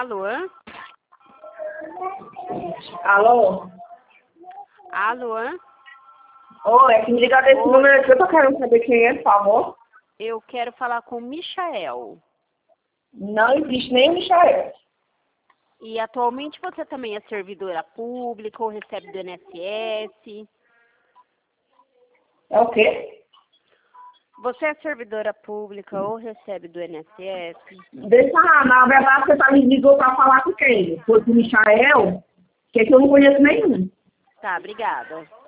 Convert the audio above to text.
Alô? Alô? Alô? Oi, é que me ligar desse número aqui, eu tô querendo saber quem é, por favor. Eu quero falar com o Michael. Não existe nem o Michael. E atualmente você também é servidora pública ou recebe do INSS? É o quê? Você é servidora pública ou recebe do INSS? Na verdade, você me ligou pra falar com quem? Foi com o Michael? Que é que eu não conheço nenhum. Tá, obrigada.